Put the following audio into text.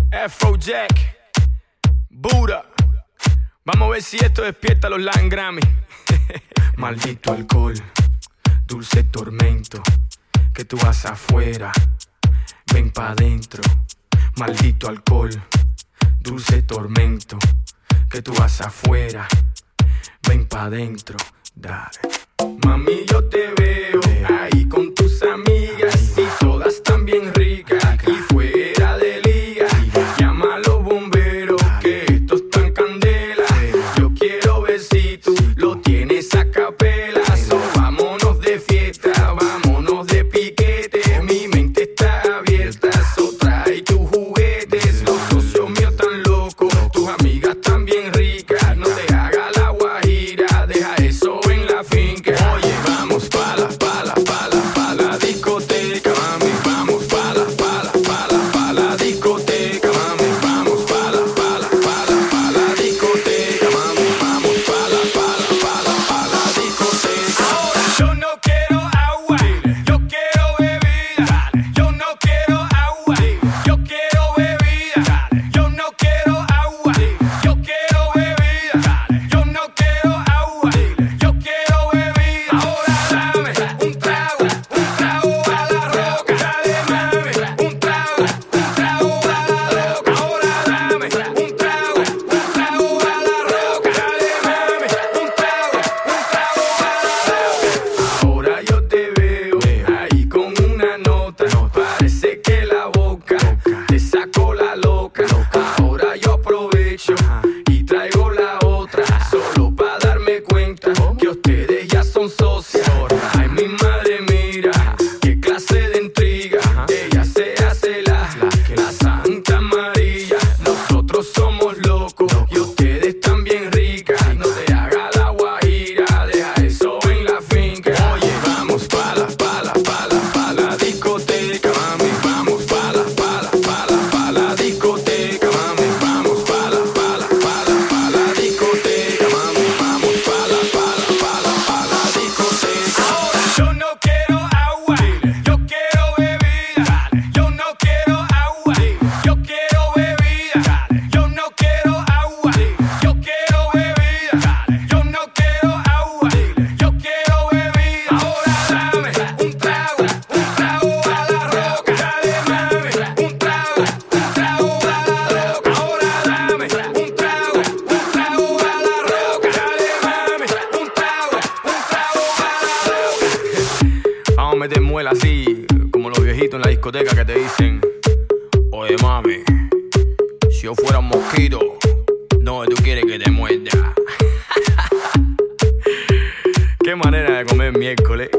Afrojack, Buddha. Vamos a ver si esto despierta a los Latin Grammy. Maldito alcohol, dulce tormento, que tú vas afuera, ven pa' adentro. Maldito alcohol, dulce tormento, que tú vas afuera, ven pa' adentro. Dale. Mami, yo te veo ahí con tus amigas y todas están bien ricas y fuera de liga. Llama a los bomberos que esto está en candela. Yo quiero ver si tú lo tienes a capela. So, vámonos de fiesta, vámonos de piquete. Mi mente está abierta, so trae tus juguetes. Los socios míos están locos, tus amigas están bien ricas. No te hagas la guajira, deja eso en la finca. Oye, vamos pa' la discoteca, mami. Vamos pa' la discoteca, mami. Vamos pa' la discoteca, mami. Vamos pa' la discoteca. Ahora yo no quiero agua, yo quiero bebida. Yo no quiero agua, yo quiero bebida. Yo no quiero agua, yo quiero bebida. Yo no quiero agua, yo quiero bebida. Ahora dame un trago a la roca. Dale, mami, un trago a la roca. Ahora dame un trago a la roca. Dale, mami, un trago a la roca. Ahora yo te veo ahí con una nota. Parece que la boca te sacó la loca. Ahora yo aprovecho y traigo la otra, solo para darme cuenta que ustedes ya son socias. Ay, mi madre, mira qué clase de intriga. Ella se hace la Santa María. Nosotros somos locos y ustedes están bien ricas. No te hagas la guajira, deja eso en la finca. Oye, vamos pa' la discoteca, mami. Vamos pa' la discoteca, mami. Vamos pa' la discoteca, mami. Vamos pa' la discoteca. Ahora yo no quiero agua, yo quiero bebida. Yo no quiero agua, yo quiero bebida. Yo no quiero agua, yo quiero bebida. Yo no quiero agua, yo quiero bebida. Ahora dame un trago a la roca. Dale, mami, un trago a la roca. Ahora dame un trago a la roca. Dale, mami, un trago a la roca. Vamos a meter muela así, como los viejitos en la discoteca que te dicen: oye, mami, si yo fuera un mosquito, no, tú quieres que te muerda. Qué manera de comer miércoles.